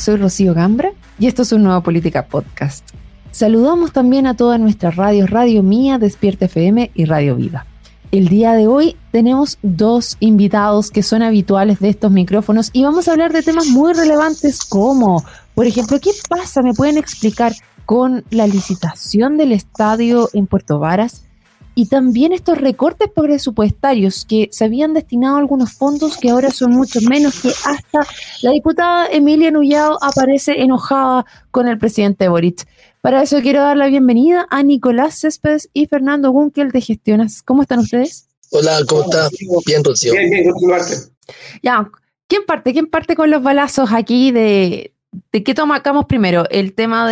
soy Rocío Gambra y esto es un nuevo Política Podcast. Saludamos también a todas nuestras radios, Radio Mía, Despierta FM y Radio Vida. El día de hoy tenemos dos invitados que son habituales de estos micrófonos y vamos a hablar de temas muy relevantes como, por ejemplo, ¿qué pasa? ¿Me pueden explicar con la licitación del estadio en Puerto Varas? Y también estos recortes presupuestarios que se habían destinado a algunos fondos que ahora son mucho menos, que hasta la diputada Emilia Nullao aparece enojada con el presidente Boric. Para eso quiero dar la bienvenida a Nicolás Céspedes y Fernando Gunkel de Gestionas. ¿Cómo están ustedes? Hola, ¿cómo estás? Bien, Rocío. Bien, continuarte. Ya, ¿quién parte con los balazos aquí de qué tomamos primero? El tema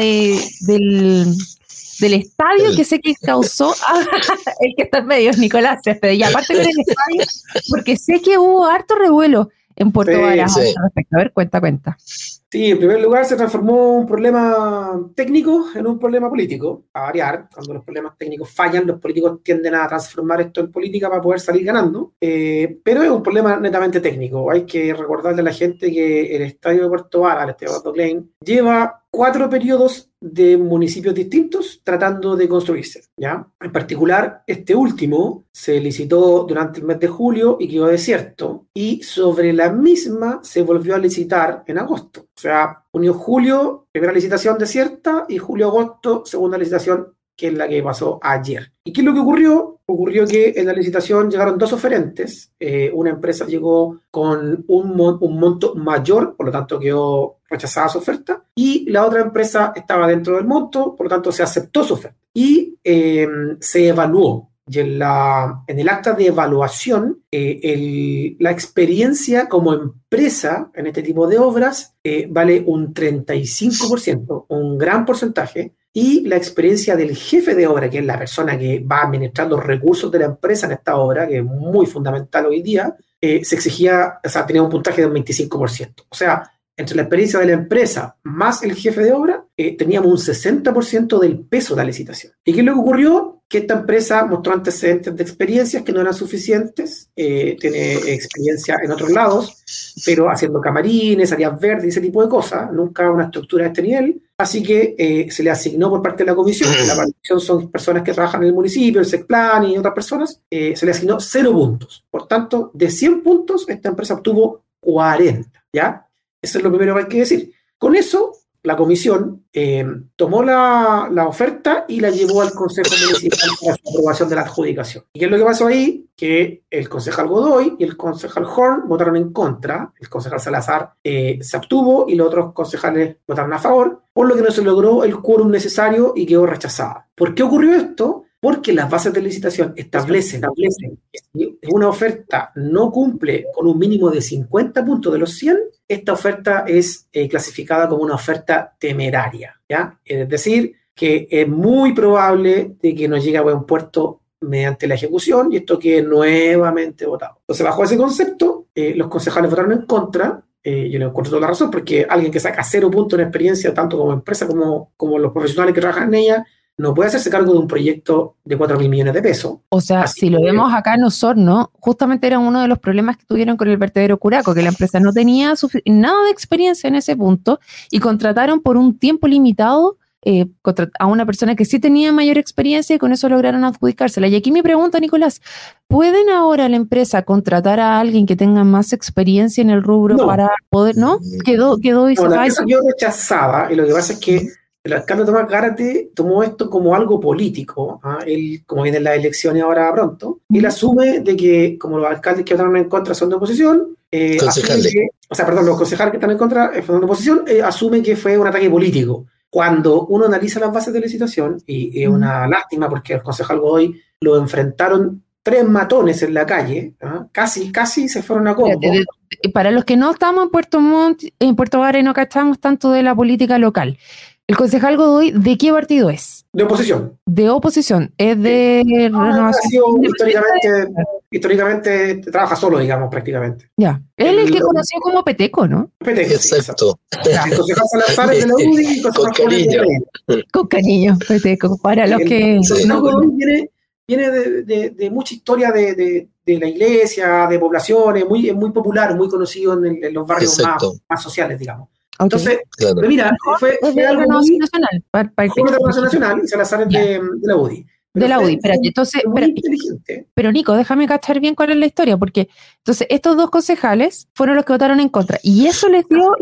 del estadio, que sé que causó el que está en medio, Nicolás Céspedes. Y aparte con el estadio, porque sé que hubo harto revuelo en Puerto Varas al respecto. A ver, cuenta. Sí, en primer lugar se transformó un problema técnico en un problema político, a variar. Cuando los problemas técnicos fallan, los políticos tienden a transformar esto en política para poder salir ganando, pero es un problema netamente técnico. Hay que recordarle a la gente que el estadio de Puerto Varas, el estadio Eduardo Klein, lleva 4 periodos de municipios distintos tratando de construirse, ¿ya? En particular, este último se licitó durante el mes de julio y quedó desierto, y sobre la misma se volvió a licitar en agosto. O sea, junio-julio, primera licitación desierta, y julio-agosto, segunda licitación, que es la que pasó ayer. ¿Y qué es lo que ocurrió? Ocurrió que en la licitación llegaron 2 oferentes. Una empresa llegó con un monto mayor, por lo tanto quedó rechazada su oferta, y la otra empresa estaba dentro del monto, por lo tanto se aceptó su oferta. Y se evaluó. Y en el acta de evaluación, la experiencia como empresa en este tipo de obras vale un 35%, un gran porcentaje, y la experiencia del jefe de obra, que es la persona que va a administrar los recursos de la empresa en esta obra, que es muy fundamental hoy día, se exigía, o sea, tenía un puntaje de un 25%. O sea, entre la experiencia de la empresa más el jefe de obra, teníamos un 60% del peso de la licitación. ¿Y qué es lo que ocurrió? Que esta empresa mostró antecedentes de experiencias que no eran suficientes, tiene experiencia en otros lados, pero haciendo camarines, áreas verdes y ese tipo de cosas, nunca una estructura de este nivel, así que se le asignó por parte de la comisión, que la comisión son personas que trabajan en el municipio, el SECPLAN y otras personas, se le asignó 0 puntos. Por tanto, de 100 puntos, esta empresa obtuvo 40, ¿ya? Eso es lo primero que hay que decir. Con eso, la comisión tomó la oferta y la llevó al Consejo Municipal para su aprobación de la adjudicación. ¿Y qué es lo que pasó ahí? Que el concejal Godoy y el concejal Horn votaron en contra, el concejal Salazar se abstuvo y los otros concejales votaron a favor, por lo que no se logró el quórum necesario y quedó rechazada. ¿Por qué ocurrió esto? Porque las bases de licitación establecen que si una oferta no cumple con un mínimo de 50 puntos de los 100, esta oferta es clasificada como una oferta temeraria, ¿ya? Es decir, que es muy probable de que no llegue a buen puerto mediante la ejecución y esto quede nuevamente votado. Entonces, bajo ese concepto, los concejales votaron en contra. Yo le encuentro toda la razón, porque alguien que saca 0 puntos en experiencia, tanto como empresa como los profesionales que trabajan en ella, no puede hacerse cargo de un proyecto de 4.000 millones de pesos. O sea, si lo vemos acá en Osorno, justamente era uno de los problemas que tuvieron con el vertedero Curaco, que la empresa no tenía nada de experiencia en ese punto y contrataron por un tiempo limitado a una persona que sí tenía mayor experiencia y con eso lograron adjudicársela. Y aquí mi pregunta, Nicolás, ¿pueden ahora la empresa contratar a alguien que tenga más experiencia en el rubro para poder, ¿no? Quedó la empresa quedó rechazada y lo que pasa es que el alcalde Tomás Gárate tomó esto como algo político, él, como vienen las elecciones ahora pronto, él asume de que, como los alcaldes que votaron en contra son de oposición, los concejales que están en contra son de oposición, asume que fue un ataque político. Cuando uno analiza las bases de la licitación, y es una lástima porque el concejal Godoy lo enfrentaron 3 matones en la calle, casi se fueron a combo. Para los que no estamos en Puerto Varas y no cachamos tanto de la política local, ¿el concejal Godoy de qué partido es? De oposición. De oposición, es de Renovación. Históricamente trabaja solo, digamos, prácticamente. Ya. Él es el que conoció como Peteco, ¿no? Peteco, exacto. El concejal Salazar es de la UDI y el concejal con cariño. Con cariño, Peteco. Para los que no viene de mucha historia de la iglesia, de poblaciones, es muy popular, muy conocido en los barrios más sociales, digamos. Entonces, Claro. pero mira, fue de algo Renovación muy... Nacional. Fue de Renovación Nacional y Salazar es de la UDI. De la Fue- UDI, espérate, fue entonces, muy espera, inteligente. pero Nico, déjame cachar bien cuál es la historia, porque entonces estos dos concejales fueron los que votaron en contra, y eso les dio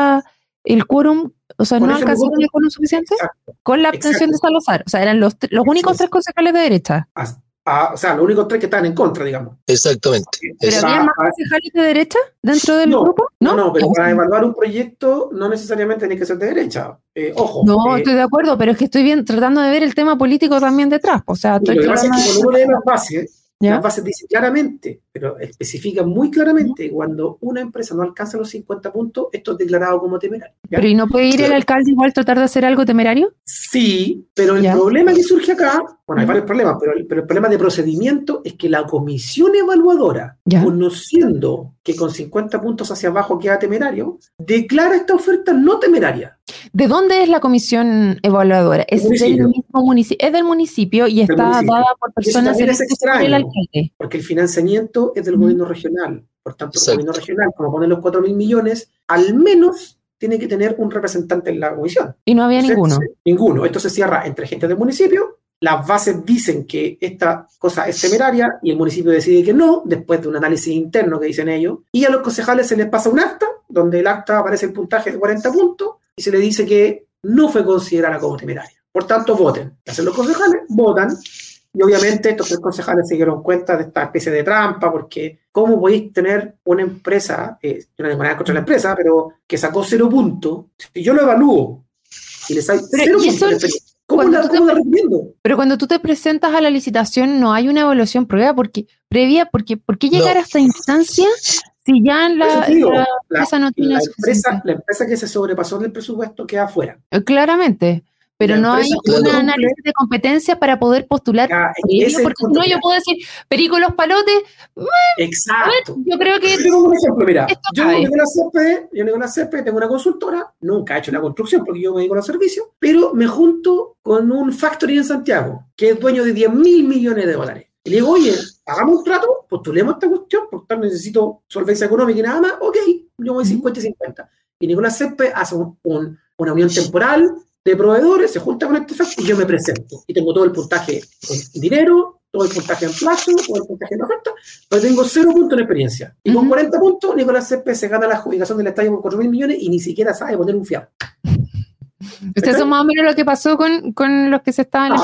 el quórum, o sea, Con no ese alcanzaron voto- el quórum suficiente Exacto. con la abstención de Salazar, o sea, eran los únicos tres concejales de derecha. O sea, los únicos tres que estaban en contra, digamos. Exactamente. ¿Pero Eso. había más concejales de derecha dentro del No, grupo? no, pero para evaluar un proyecto no necesariamente tiene que ser de derecha. Ojo. No, estoy de acuerdo, pero es que estoy tratando de ver el tema político también detrás, o sea, estoy Lo que pasa es tratando que de... cuando uno lee ¿Ya? las bases dicen claramente, pero especifican muy claramente, cuando una empresa no alcanza los 50 puntos, esto es declarado como temerario. ¿Ya? Pero ¿y no puede ir el alcalde igual tratar de hacer algo temerario? Sí, pero el ¿Ya? problema que surge acá, bueno, hay varios problemas, pero el problema de procedimiento es que la comisión evaluadora, ¿Ya? conociendo que con 50 puntos hacia abajo queda temerario, declara esta oferta no temeraria. ¿De dónde es la comisión evaluadora? Es del mismo municipio, es del municipio y está dada por personas electas por el alcalde. Porque el financiamiento es del gobierno regional. Por tanto, el gobierno regional, como ponen los 4.000 millones, al menos tiene que tener un representante en la comisión. Y no había ninguno. Ninguno. Esto se cierra entre gente del municipio. Las bases dicen que esta cosa es temeraria y el municipio decide que no, después de un análisis interno que dicen ellos. Y a los concejales se les pasa un acta, donde el acta aparece el puntaje de 40 puntos y se le dice que no fue considerada como temeraria. Por tanto, voten. ¿Qué hacen los concejales? Votan. Y obviamente estos tres concejales se dieron cuenta de esta especie de trampa, porque ¿cómo podéis tener una empresa, yo no tengo nada contra la empresa, pero que sacó 0 puntos? Si yo lo evalúo y le sale 0 puntos, ¿cómo la recomiendo? Pero cuando tú te presentas a la licitación no hay una evaluación previa, ¿por qué llegar a esta instancia si ya la empresa no tiene la empresa que se sobrepasó del presupuesto queda afuera? Claramente. Pero no hay un análisis de competencia para poder postular porque si no yo puedo decir Perico Los Palotes. Exacto. Yo creo que... Yo tengo un ejemplo, mira. Yo Nicolás Céspedes, tengo una consultora, nunca he hecho la construcción porque yo me dedico a los servicios, pero me junto con un factory en Santiago, que es dueño de 10.000 millones de dólares. Y le digo, oye, hagamos un trato, postulemos esta cuestión, porque necesito solvencia económica y nada más, ok, yo voy 50 y 50. Y Nicolás Céspedes hace una unión temporal de proveedores, se junta con este factor y yo me presento. Y tengo todo el puntaje en dinero, todo el puntaje en plazo, todo el puntaje en oferta, pero tengo 0 puntos en experiencia. Y con 40 puntos, Nicolás Céspedes se gana la adjudicación del estadio por 4.000 millones y ni siquiera sabe poner un fiado. Eso es más o menos lo que pasó con los que se estaban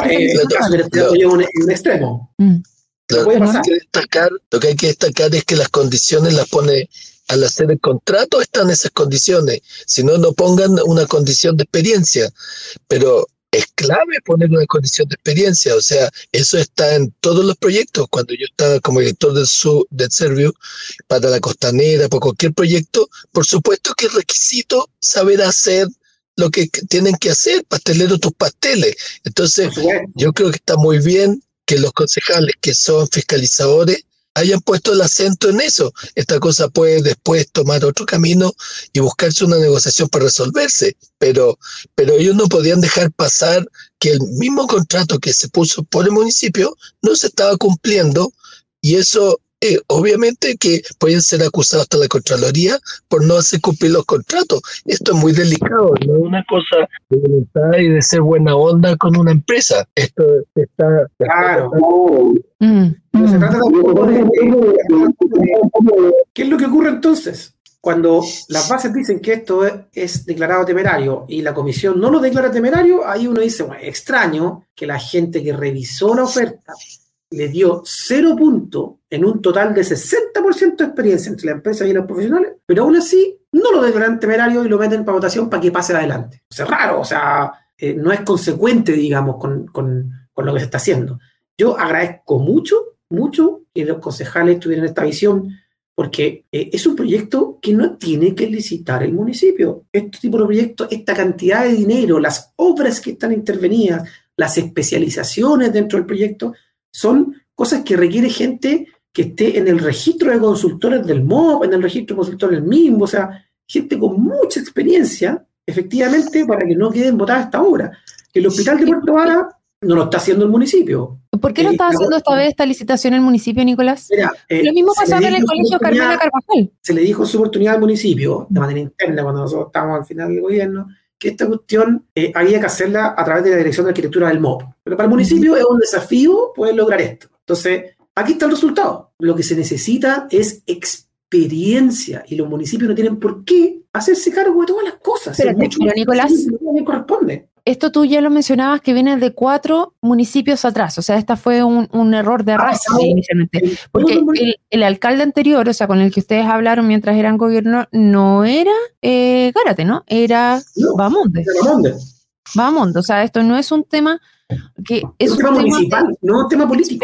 en un extremo. Claro, lo que hay que destacar es que las condiciones las pone al hacer el contrato, están esas condiciones. Si no, no pongan una condición de experiencia. Pero es clave poner una condición de experiencia. O sea, eso está en todos los proyectos. Cuando yo estaba como director del Servio para la Costanera, para cualquier proyecto, por supuesto que es requisito saber hacer lo que tienen que hacer, pastelero tus pasteles. Entonces, yo creo que está muy bien que los concejales que son fiscalizadores hayan puesto el acento en eso. Esta cosa puede después tomar otro camino y buscarse una negociación para resolverse, pero ellos no podían dejar pasar que el mismo contrato que se puso por el municipio no se estaba cumpliendo, y eso obviamente que pueden ser acusados hasta la Contraloría por no hacer cumplir los contratos. Esto es muy delicado, no es una cosa de voluntad y de ser buena onda con una empresa. Esto está... Claro. Se trata ¿Qué es lo que ocurre entonces? Cuando las bases dicen que esto es declarado temerario y la comisión no lo declara temerario, ahí uno dice, bueno, extraño que la gente que revisó la oferta le dio 0 puntos en un total de 60% de experiencia entre la empresa y los profesionales, pero aún así no lo declaran temerario y lo meten para votación para que pase adelante. O sea, es raro, o sea, no es consecuente, digamos, con lo que se está haciendo. Yo agradezco mucho que los concejales tuvieran esta visión, porque es un proyecto que no tiene que licitar el municipio. Este tipo de proyectos, esta cantidad de dinero, las obras que están intervenidas, las especializaciones dentro del proyecto, son cosas que requiere gente que esté en el registro de consultores del MOP, en el registro de consultores del mismo, o sea, gente con mucha experiencia, efectivamente, para que no queden botadas esta obra. El hospital de Puerto Vara no lo está haciendo el municipio. ¿Por qué no está haciendo esta vez esta licitación el municipio, Nicolás? Mira, lo mismo pasaba en el colegio Carmela Carvajal. Se le dijo en su oportunidad al municipio, de manera interna, cuando nosotros estábamos al final del gobierno, que esta cuestión había que hacerla a través de la Dirección de Arquitectura del MOP. Pero para el municipio es un desafío poder lograr esto. Entonces, aquí está el resultado. Lo que se necesita es experiencia, y los municipios no tienen por qué hacerse cargo de todas las cosas. Pero Nicolás, no corresponde. Esto tú ya lo mencionabas, que viene de 4 municipios atrás, o sea, esta fue un error de arrastre inicialmente, porque el alcalde anterior, o sea, con el que ustedes hablaron mientras eran gobierno, no era Gárate, ¿no? Era Bahamonde. Bahamonde, o sea, esto no es un tema que es un tema municipal, no es un tema político.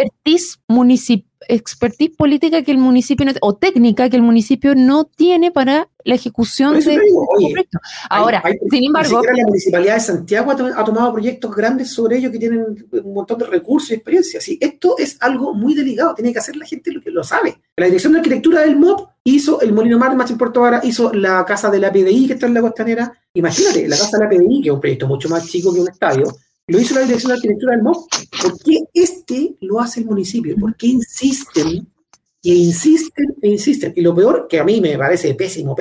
Expertise política que el municipio o técnica que el municipio no tiene para la ejecución de este proyecto. Ahora, sin embargo, la Municipalidad de Santiago ha tomado proyectos grandes sobre ellos que tienen un montón de recursos y experiencia. Sí, esto es algo muy delicado, tiene que hacer la gente lo que lo sabe. La Dirección de Arquitectura del MOP hizo el Molino Mar en Puerto Vara, hizo la casa de la PDI que está en la Costanera. Imagínate, la casa de la PDI, que es un proyecto mucho más chico que un estadio, lo hizo la Dirección de Arquitectura del MOP. ¿Por qué lo hace el municipio? ¿Por qué insisten e insisten? Y lo peor, que a mí me parece pésimo,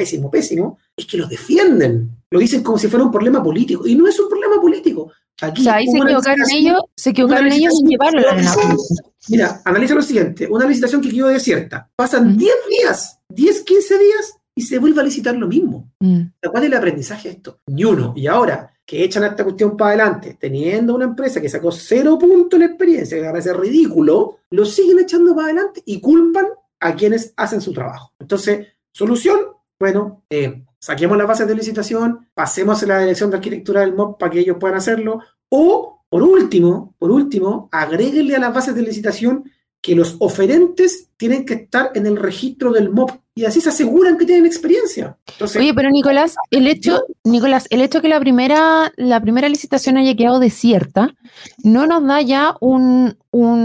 es que los defienden. Lo dicen como si fuera un problema político. Y no es un problema político. Aquí, o sea, ahí se equivocaron ellos en llevarlo a la arena. Mira, analiza lo siguiente. Una licitación que quedó desierta. Pasan 10 días, 10, 15 días, y se vuelve a licitar lo mismo. ¿Cuál es el aprendizaje de esto? Ni uno. Y ahora que echan esta cuestión para adelante, teniendo una empresa que sacó 0 puntos en experiencia, que me parece ridículo, lo siguen echando para adelante y culpan a quienes hacen su trabajo. Entonces, solución, bueno, saquemos las bases de licitación, pasemos a la Dirección de Arquitectura del MOP para que ellos puedan hacerlo, o, por último, agréguenle a las bases de licitación que los oferentes tienen que estar en el registro del MOP, y así se aseguran que tienen experiencia. Entonces, oye, pero Nicolás, el hecho que la primera licitación haya quedado desierta, ¿no nos da ya un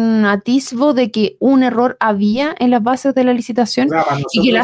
atisbo de que un error había en las bases de la licitación? Y que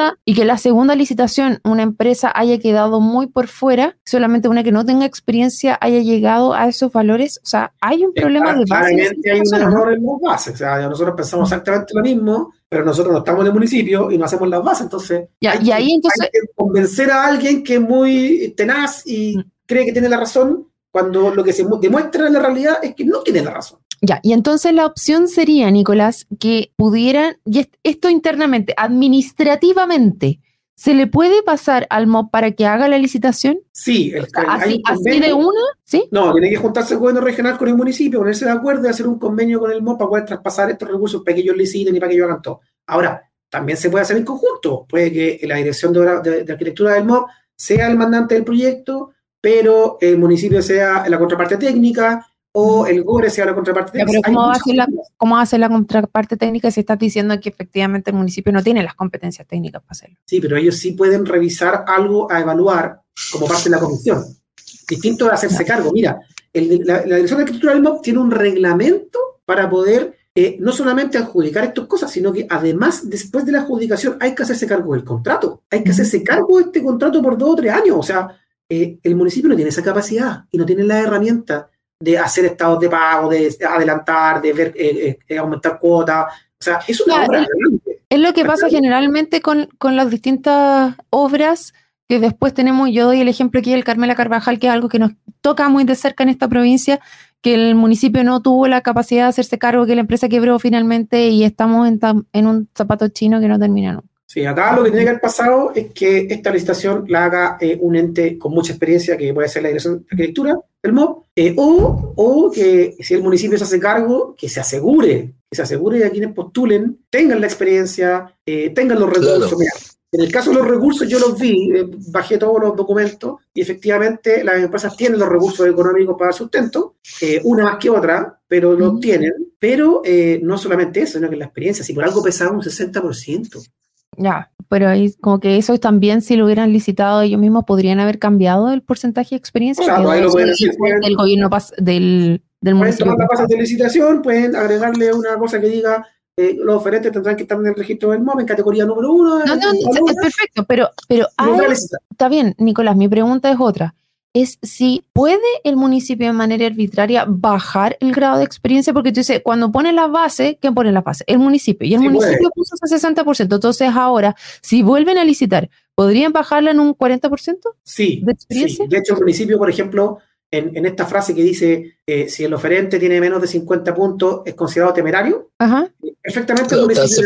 la segunda licitación, una empresa haya quedado muy por fuera, solamente una que no tenga experiencia haya llegado a esos valores. O sea, hay un problema de base. Claramente hay un error en las bases. O sea, nosotros pensamos exactamente lo mismo, pero nosotros no estamos en el municipio y no hacemos las bases. Entonces, hay que convencer a alguien que es muy tenaz y cree que tiene la razón, cuando lo que se demuestra en la realidad es que no tiene la razón. Ya, y entonces la opción sería, Nicolás, que pudieran, y esto internamente, administrativamente, ¿se le puede pasar al MOP para que haga la licitación? Sí. ¿Así de una? ¿Sí? No, tiene que juntarse el gobierno regional con el municipio, ponerse de acuerdo y hacer un convenio con el MOP para poder traspasar estos recursos para que ellos liciten y para que ellos hagan todo. Ahora, también se puede hacer en conjunto. Puede que la Dirección de Arquitectura del MOP sea el mandante del proyecto, pero el municipio sea la contraparte técnica, o el GORE sea la contraparte técnica. Pero ¿cómo va a ser la contraparte técnica si estás diciendo que efectivamente el municipio no tiene las competencias técnicas para hacerlo? Sí, pero ellos sí pueden revisar algo a evaluar como parte de la comisión. Distinto de hacerse cargo. Mira, la Dirección de Arquitectura del MOP tiene un reglamento para poder no solamente adjudicar estas cosas, sino que además, después de la adjudicación, hay que hacerse cargo del contrato. Hay que hacerse cargo de este contrato por 2 o 3 años. O sea, el municipio no tiene esa capacidad y no tiene la herramienta de hacer estados de pago, de adelantar, de ver aumentar cuotas. O sea, es una obra grande. Es lo que pasa generalmente con las distintas obras que después tenemos. Yo doy el ejemplo aquí del Carmela Carvajal, que es algo que nos toca muy de cerca en esta provincia, que el municipio no tuvo la capacidad de hacerse cargo, que la empresa quebró finalmente y estamos en un zapato chino que no termina nunca. Sí, acá lo que tiene que haber pasado es que esta licitación la haga un ente con mucha experiencia, que puede ser la Dirección de Arquitectura, el MOP, o que si el municipio se hace cargo, que se asegure de a quienes postulen, tengan la experiencia, tengan los recursos. Claro. Mira, en el caso de los recursos yo los vi, bajé todos los documentos y efectivamente las empresas tienen los recursos económicos para el sustento, una más que otra, pero los tienen. Pero no solamente eso, sino que la experiencia, si por algo pesaba un 60%. Ya, pero ahí como que eso también, si lo hubieran licitado ellos mismos, podrían haber cambiado el porcentaje de experiencia. O sea, ahí lo pueden decir, del gobierno del municipio. Pueden tomar la base de licitación, pueden agregarle una cosa que diga los oferentes tendrán que estar en el registro del MOP en categoría número 1. No, es perfecto, pero está bien, Nicolás, mi pregunta es otra. es si puede el municipio de manera arbitraria bajar el grado de experiencia, porque tú dices, cuando pone la base, ¿quién pone la base? El municipio, y el municipio puso ese 60%, entonces ahora, si vuelven a licitar, ¿podrían bajarla en un 40%? Sí, de experiencia. Sí. De hecho, el municipio, por ejemplo, en esta frase que dice, si el oferente tiene menos de 50 puntos, es considerado temerario. Ajá. Perfectamente, el municipio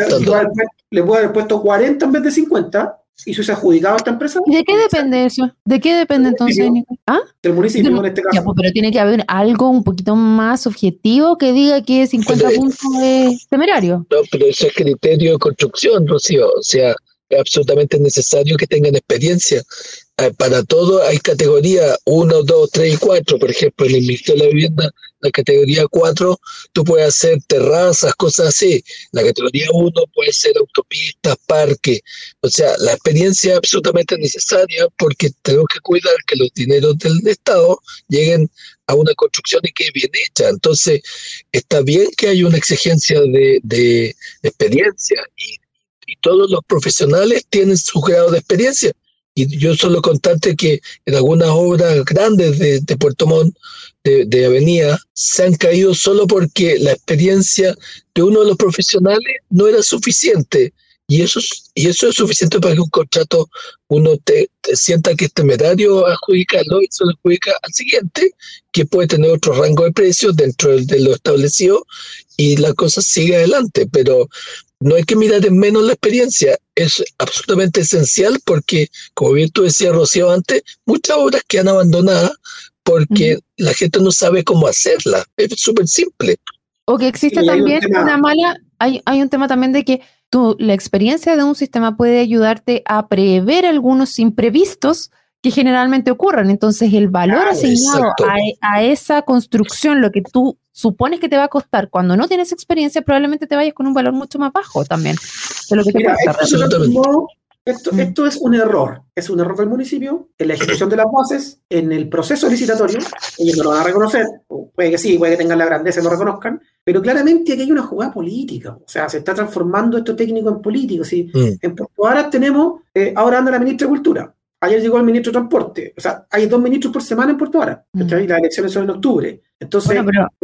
le puede haber puesto 40 en vez de 50 y se ha adjudicado a esta empresa. ¿Y de qué depende eso? ¿De qué depende entonces? ¿Ah? Del municipio, en este caso. Ya, pues, pero tiene que haber algo un poquito más objetivo que diga que 50 puntos es temerario. No, pero eso es criterio de construcción, Rocío. O sea, es absolutamente necesario que tengan experiencia. Para todo hay categoría 1, 2, 3 y 4. Por ejemplo, en el Ministerio de la Vivienda, la categoría 4, tú puedes hacer terrazas, cosas así. La categoría 1 puede ser autopistas, parques. O sea, la experiencia es absolutamente necesaria porque tenemos que cuidar que los dineros del Estado lleguen a una construcción y quede bien hecha. Entonces, está bien que haya una exigencia de experiencia y todos los profesionales tienen su grado de experiencia. Y yo solo contarte que en algunas obras grandes de Puerto Montt, de avenida, se han caído solo porque la experiencia de uno de los profesionales no era suficiente. Y eso es suficiente para que un contrato uno te sienta que es temerario adjudicarlo y se lo adjudica al siguiente, que puede tener otro rango de precios dentro de lo establecido y la cosa sigue adelante. Pero no hay que mirar en menos la experiencia, es absolutamente esencial porque, como bien tú decías, Rocío, antes, muchas obras quedan abandonadas porque la gente no sabe cómo hacerla, es súper simple. O que existe también una mala, hay un tema también de que la experiencia de un sistema puede ayudarte a prever algunos imprevistos que generalmente ocurran. Entonces, el valor asignado a esa construcción, lo que tú supones que te va a costar cuando no tienes experiencia, probablemente te vayas con un valor mucho más bajo también de lo que te cuesta. Esto es un error del municipio en la ejecución de las bases, en el proceso licitatorio. Ellos no lo van a reconocer, puede que sí, puede que tengan la grandeza y no lo reconozcan, pero claramente aquí hay una jugada política, o sea, se está transformando esto técnico en político. ¿Sí? En Puerto Varas tenemos, ahora anda la ministra de Cultura, ayer llegó el ministro de Transporte, o sea, hay 2 ministros por semana en Puerto Varas, y las elecciones son en octubre. Entonces,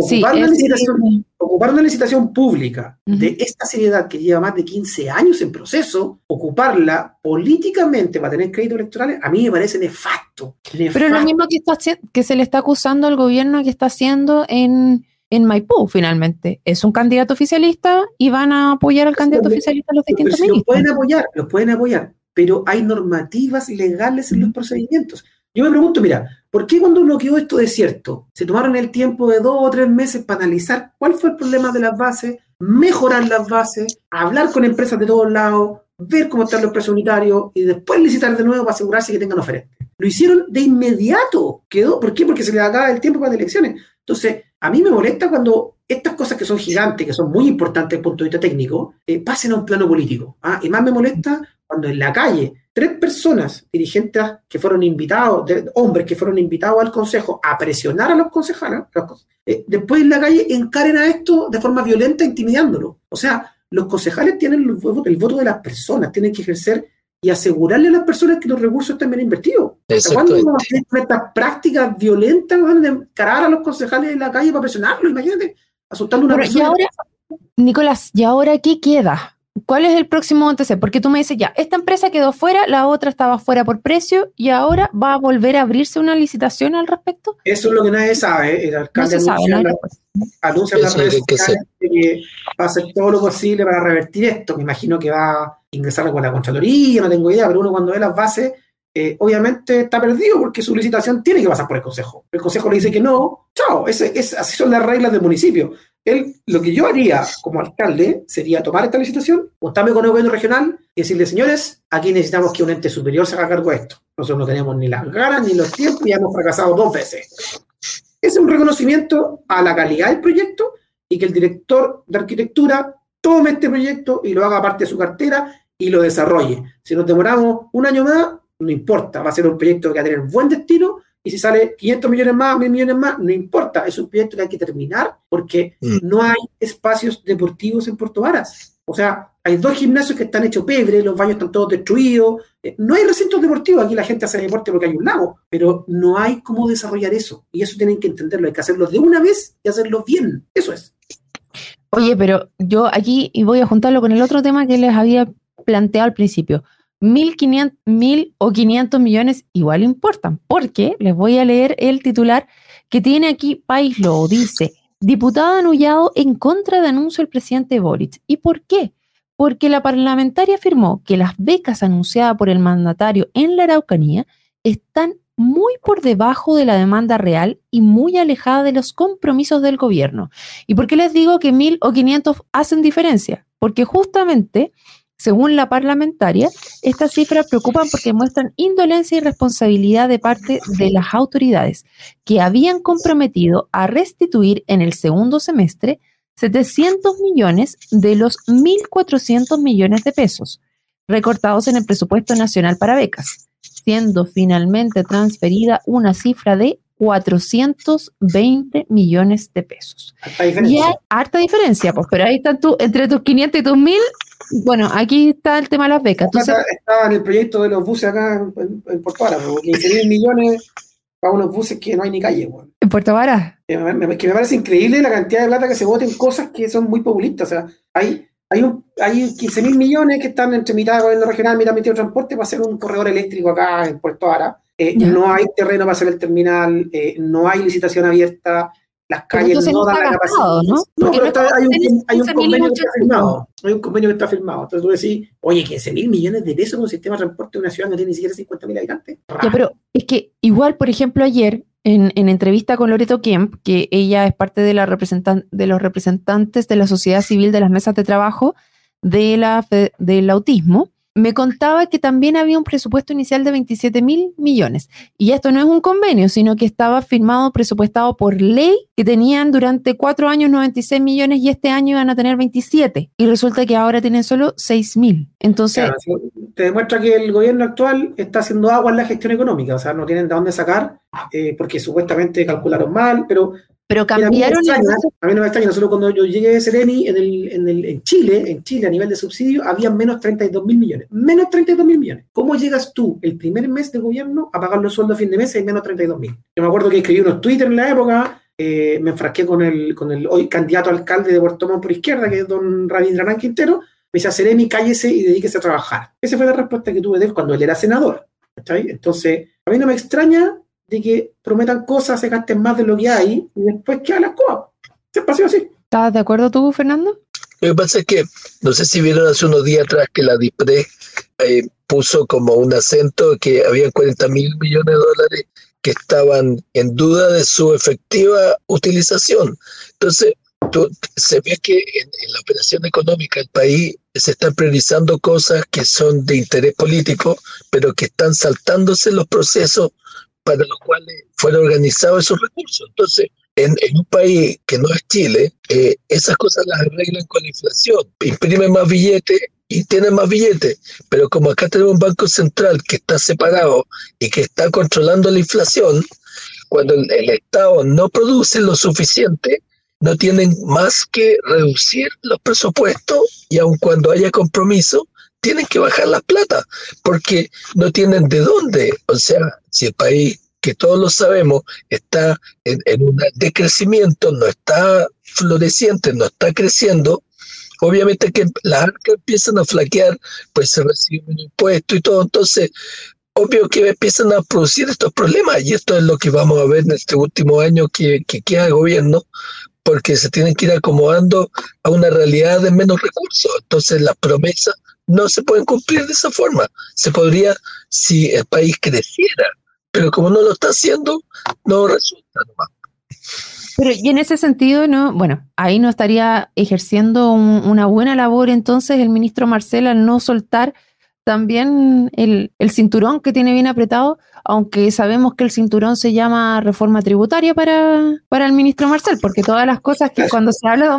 ocupar una licitación pública de esta seriedad que lleva más de 15 años en proceso, ocuparla políticamente para tener créditos electorales, a mí me parece nefasto. Pero lo mismo que se le está acusando al gobierno que está haciendo en Maipú, finalmente. Es un candidato oficialista y van a apoyar al candidato oficialista en los distintos ministros. Los pueden apoyar, pero hay normativas legales en los procedimientos. Yo me pregunto, mira, ¿por qué cuando uno quedó esto desierto, se tomaron el tiempo de 2 o 3 meses para analizar cuál fue el problema de las bases, mejorar las bases, hablar con empresas de todos lados, ver cómo están los precios unitarios y después licitar de nuevo para asegurarse que tengan oferentes? Lo hicieron de inmediato. ¿Por qué? Porque se les acaba el tiempo para las elecciones. Entonces, a mí me molesta cuando estas cosas que son gigantes, que son muy importantes desde el punto de vista técnico, pasen a un plano político. Y más me molesta cuando en la calle 3 personas, dirigentes que fueron invitados, hombres que fueron invitados al consejo a presionar a los concejales, después en la calle encaren a esto de forma violenta, intimidándolo. O sea, los concejales tienen el voto de las personas, tienen que ejercer y asegurarle a las personas que los recursos estén bien invertidos. ¿Cuándo vamos a hacer estas prácticas violentas de encarar a los concejales en la calle para presionarlos? Imagínate, asustando a una persona. Y ahora, Nicolás, ¿y ahora qué queda? ¿Cuál es el próximo antecedente? Porque tú me dices, ya, esta empresa quedó fuera, la otra estaba fuera por precio y ahora va a volver a abrirse una licitación al respecto. Eso es lo que nadie sabe. El alcalde anuncia en las redes sociales que va a hacer todo lo posible para revertir esto. Me imagino que va a ingresar con la Contraloría, no tengo idea, pero uno cuando ve las bases, obviamente está perdido porque su licitación tiene que pasar por el Consejo. El Consejo le dice que no, chao, así son las reglas del municipio. Lo que yo haría como alcalde sería tomar esta licitación, juntarme con el gobierno regional y decirle, señores, aquí necesitamos que un ente superior se haga cargo de esto. Nosotros no tenemos ni las ganas ni los tiempos y hemos fracasado 2 veces. Es un reconocimiento a la calidad del proyecto y que el director de arquitectura tome este proyecto y lo haga parte de su cartera y lo desarrolle. Si nos demoramos 1 año más, no importa, va a ser un proyecto que va a tener buen destino. Y si sale 500 millones más, 1000 millones más, no importa, es un proyecto que hay que terminar porque no hay espacios deportivos en Puerto Varas. O sea, hay 2 gimnasios que están hechos pebre, los baños están todos destruidos. No hay recintos deportivos, aquí la gente hace deporte porque hay un lago, pero no hay cómo desarrollar eso. Y eso tienen que entenderlo, hay que hacerlo de una vez y hacerlo bien. Eso es. Oye, pero yo aquí y voy a juntarlo con el otro tema que les había planteado al principio. 1.000 o 500 millones igual importan, porque les voy a leer el titular que tiene aquí País Lobo. Dice: diputado anullado en contra de anuncio del presidente Boric. ¿Y por qué? Porque la parlamentaria afirmó que las becas anunciadas por el mandatario en la Araucanía están muy por debajo de la demanda real y muy alejada de los compromisos del gobierno. ¿Y por qué les digo que 1.000 o 500 hacen diferencia? Porque justamente, según la parlamentaria, estas cifras preocupan porque muestran indolencia y responsabilidad de parte de las autoridades que habían comprometido a restituir en el segundo semestre 700 millones de los 1.400 millones de pesos recortados en el presupuesto nacional para becas, siendo finalmente transferida una cifra de 420 millones de pesos. Y hay harta diferencia, pues, pero ahí están entre tus 500 y tus 1.000. Bueno, aquí está el tema de las becas. Entonces, estaba en el proyecto de los buses acá en Puerto Vara, 15.000 millones para unos buses que no hay ni calle. Bueno. ¿En Puerto Vara? Que me parece increíble la cantidad de plata que se vota en cosas que son muy populistas. O sea, hay 15.000 millones que están entre mitad de gobierno regional, mitad de transporte para hacer un corredor eléctrico acá en Puerto Vara. No hay terreno para hacer el terminal, no hay licitación abierta, las calles no dan la capacidad. ¿No? No, pero hay un convenio que está firmado. Hay un convenio que está firmado. Entonces tú decís, oye, 15.000 millones de pesos con un sistema de transporte de una ciudad que no tiene ni siquiera 50.000 habitantes. Ya, pero es que igual, por ejemplo, ayer, en entrevista con Loreto Kemp, que ella es parte de los representantes de la sociedad civil de las mesas de trabajo del autismo, me contaba que también había un presupuesto inicial de 27.000 millones. Y esto no es un convenio, sino que estaba firmado, presupuestado por ley, que tenían durante 4 años 96 millones y este año iban a tener 27. Y resulta que ahora tienen solo 6.000. Entonces... Claro, te demuestra que el gobierno actual está haciendo agua en la gestión económica. O sea, no tienen de dónde sacar, porque supuestamente calcularon mal, pero cambiaron. A mí no me extraña. Nosotros cuando yo llegué a Sereni en Chile a nivel de subsidio, había menos 32.000 millones. Menos 32.000 millones. ¿Cómo llegas tú el primer mes de gobierno a pagar los sueldos a fin de mes y hay menos 32.000? Yo me acuerdo que escribí unos Twitter en la época, me enfrasqué con el hoy candidato a alcalde de Puerto Montt por izquierda, que es don Rabindranath Quintero. Me dice: Sereni, cállese y dedíquese a trabajar. Esa fue la respuesta que tuve de él cuando él era senador. ¿Está bien? Entonces, a mí no me extraña de que prometan cosas, se gasten más de lo que hay y después quedan las cosas. Se pasó así. ¿Estás de acuerdo tú, Fernando? Lo que pasa es que, no sé si vieron hace unos días atrás que la DIPRE puso como un acento que había 40.000 millones de dólares que estaban en duda de su efectiva utilización. Entonces, se ve que en la operación económica del país se están priorizando cosas que son de interés político, pero que están saltándose los procesos para los cuales fueron organizados esos recursos. Entonces, en un país que no es Chile, esas cosas las arreglan con la inflación. Imprimen más billetes y tienen más billetes. Pero como acá tenemos un banco central que está separado y que está controlando la inflación, cuando el Estado no produce lo suficiente, no tienen más que reducir los presupuestos y aun cuando haya compromiso, tienen que bajar las plata, porque no tienen de dónde. O sea, si el país, que todos lo sabemos, está en un decrecimiento, no está floreciente, no está creciendo, obviamente que las arcas empiezan a flaquear, pues se reciben un impuesto y todo, entonces obvio que empiezan a producir estos problemas, y esto es lo que vamos a ver en este último año que queda de gobierno, porque se tienen que ir acomodando a una realidad de menos recursos. Entonces las promesas no se pueden cumplir de esa forma. Se podría si el país creciera, pero como no lo está haciendo, no resulta nomás. Pero y en ese sentido, no, bueno, ahí no estaría ejerciendo una buena labor entonces el ministro Marcel al no soltar también el cinturón que tiene bien apretado, aunque sabemos que el cinturón se llama reforma tributaria para el ministro Marcel, porque todas las cosas que cuando se habla de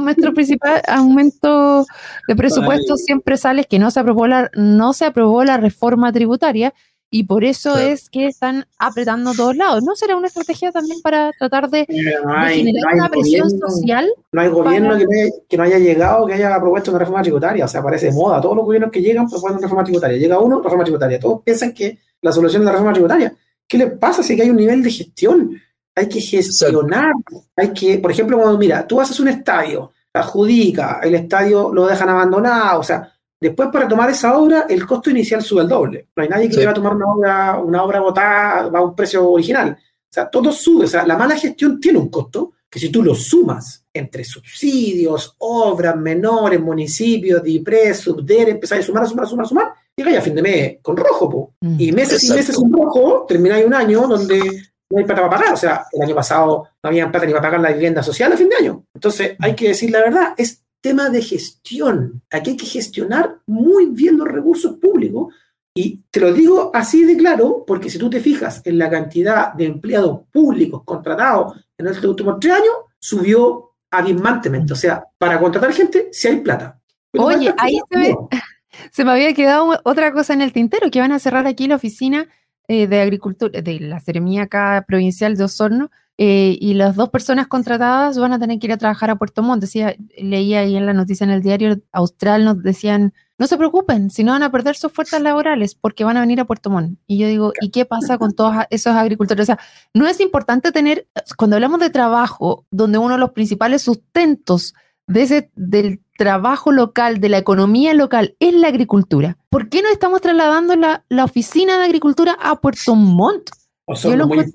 aumento de presupuesto siempre sale que no se aprobó la reforma tributaria, y por eso es que están apretando a todos lados. ¿No será una estrategia también para tratar de generar una presión social? No hay gobierno que no haya llegado, que haya propuesto una reforma tributaria. O sea, parece de moda. Todos los gobiernos que llegan proponen una reforma tributaria. Llega uno, reforma tributaria. Todos piensan que la solución es la reforma tributaria. ¿Qué les pasa? Si que hay un nivel de gestión. Hay que gestionar. Hay que, por ejemplo, cuando mira, tú haces un estadio, adjudica, el estadio lo dejan abandonado, o sea, después para tomar esa obra, el costo inicial sube el doble. No hay nadie que quiera tomar una obra botada a un precio original. O sea, todo sube. O sea, la mala gestión tiene un costo que si tú lo sumas entre subsidios, obras menores, municipios, DIPRES, SUBDERE, empezás a sumar, llega ya a fin de mes con rojo, po. Y meses y meses en rojo, termináis un año donde no hay plata para pagar. O sea, el año pasado no había plata ni para pagar la vivienda social a fin de año. Entonces, hay que decir la verdad, es tema de gestión. Aquí hay que gestionar muy bien los recursos públicos. Y te lo digo así de claro, porque si tú te fijas en la cantidad de empleados públicos contratados en estos últimos 3 años, subió abismantemente. O sea, para contratar gente, sí hay plata. Pero oye, ahí se me había quedado otra cosa en el tintero, que van a cerrar aquí la oficina de agricultura, de la Seremía acá provincial de Osorno, y las 2 personas contratadas van a tener que ir a trabajar a Puerto Montt. Leía ahí en la noticia en el diario Austral, nos decían, no se preocupen, si no van a perder sus fuerzas laborales porque van a venir a Puerto Montt. Y yo digo, ¿y qué pasa con todos esos agricultores? O sea, no es importante tener, cuando hablamos de trabajo, donde uno de los principales sustentos del trabajo local, de la economía local, es la agricultura. ¿Por qué no estamos trasladando la oficina de agricultura a Puerto Montt? Yo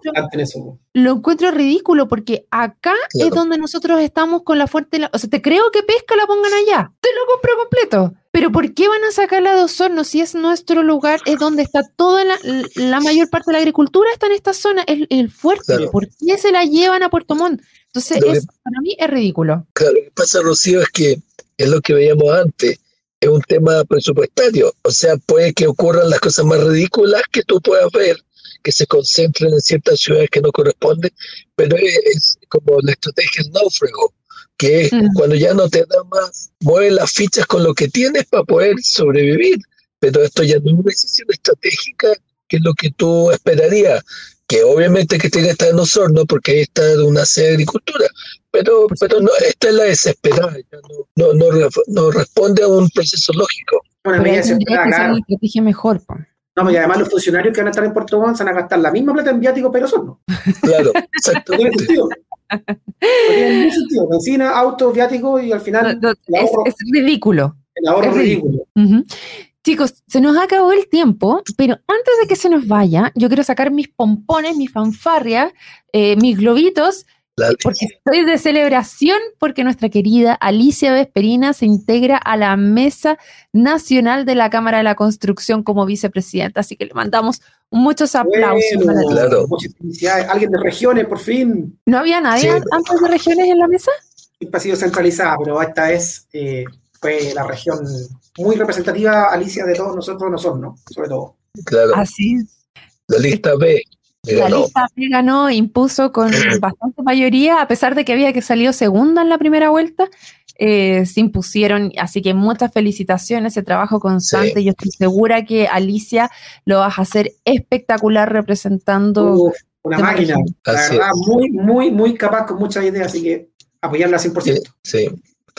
lo encuentro ridículo, porque acá es donde nosotros estamos con la fuerte... O sea, te creo que pesca la pongan allá, te lo compro completo. Pero ¿por qué van a sacarla de Osorno si es nuestro lugar, es donde está toda la mayor parte de la agricultura, está en esta zona, el fuerte? Claro. ¿Por qué se la llevan a Puerto Montt? Entonces, para mí es ridículo. Claro, lo que pasa, Rocío, es que es lo que veíamos antes, es un tema presupuestario. O sea, puede que ocurran las cosas más ridículas que tú puedas ver, que se concentren en ciertas ciudades que no corresponden, pero es como la estrategia del náufrago, que es cuando ya no te da más, mueve las fichas con lo que tienes para poder sobrevivir, pero esto ya no es una decisión estratégica, que es lo que tú esperarías, que obviamente que tenga que estar en Osorno, porque ahí está una sede de agricultura, pero no, esta es la desesperada, no responde a un proceso lógico. Bueno, pero tendría que ser una estrategia mejor, pa. No, y además los funcionarios que van a estar en Puerto Montt van a gastar la misma plata en viático, pero Osorno. Claro, exactamente. No tiene ningún sentido. Benzina, auto, viático y al final... es ridículo. El ahorro es ridículo. Chicos, se nos acabó el tiempo, pero antes de que se nos vaya, yo quiero sacar mis pompones, mis fanfarrias, mis globitos, porque estoy de celebración, porque nuestra querida Alicia Vesperina se integra a la Mesa Nacional de la Cámara de la Construcción como vicepresidenta, así que le mandamos muchos aplausos. Bueno, claro. Muchas felicidades. Alguien de regiones, por fin. ¿No había nadie antes de regiones en la mesa? Ha sido centralizada, pero esta vez fue la región muy representativa, Alicia, de todos nosotros, ¿no? Sobre todo. Claro. Así es. La lista B. La lista B ganó, impuso con bastante mayoría, a pesar de que había que salió segunda en la primera vuelta, se impusieron, así que muchas felicitaciones, ese trabajo constante, yo estoy segura que Alicia lo vas a hacer espectacular representando... una máquina, la verdad, muy, muy, muy capaz, con muchas ideas, así que apoyarla 100%. Sí.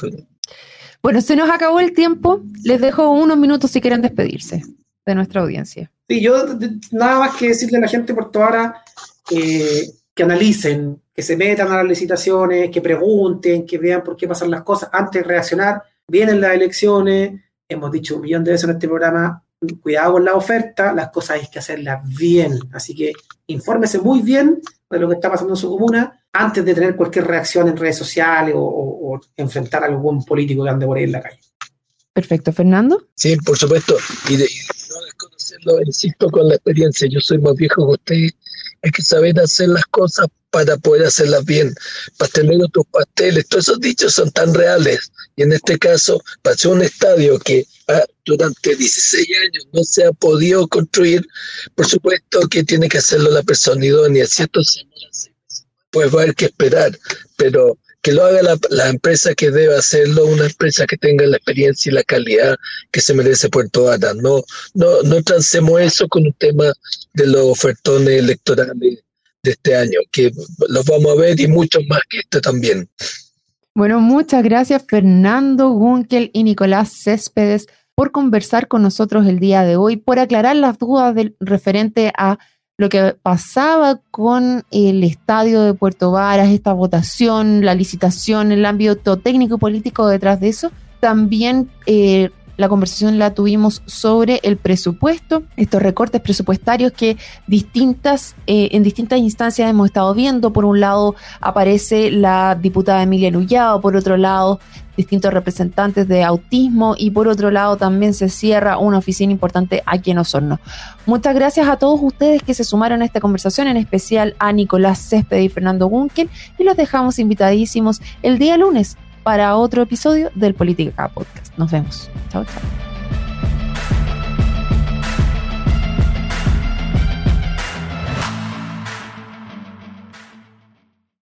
Bueno, se nos acabó el tiempo, les dejo unos minutos si quieren despedirse de nuestra audiencia. Sí, yo nada más que decirle a la gente por toda hora que analicen, que se metan a las licitaciones, que pregunten, que vean por qué pasan las cosas antes de reaccionar. Vienen las elecciones, hemos dicho 1 millón de veces en este programa, cuidado con la oferta, las cosas hay que hacerlas bien. Así que infórmese muy bien de lo que está pasando en su comuna antes de tener cualquier reacción en redes sociales o enfrentar a algún político que ande por ahí en la calle. Perfecto. ¿Fernando? Sí, por supuesto. Y no desconocerlo, insisto, con la experiencia. Yo soy más viejo que usted. Hay que saber hacer las cosas para poder hacerlas bien. Pastelero tus pasteles. Todos esos dichos son tan reales. Y en este caso, pasó un estadio que durante 16 años no se ha podido construir. Por supuesto que tiene que hacerlo la persona idónea, ¿cierto? Pues va a haber que esperar. Pero que lo haga la empresa que debe hacerlo, una empresa que tenga la experiencia y la calidad que se merece Puerto Varas. No transemos eso con un tema de los ofertones electorales de este año, que los vamos a ver y muchos más que este también. Bueno, muchas gracias Fernando Gunkel y Nicolás Céspedes por conversar con nosotros el día de hoy, por aclarar las dudas referente a lo que pasaba con el estadio de Puerto Varas, esta votación, la licitación, el ámbito técnico y político detrás de eso. También la conversación la tuvimos sobre el presupuesto, estos recortes presupuestarios que en distintas instancias hemos estado viendo. Por un lado aparece la diputada Emilia Nullado, por otro lado distintos representantes de autismo y por otro lado también se cierra una oficina importante aquí en Osorno. Muchas gracias a todos ustedes que se sumaron a esta conversación, en especial a Nicolás Céspedes y Fernando Gunkel, y los dejamos invitadísimos el día lunes para otro episodio del Política Podcast. Nos vemos. Chao, chao.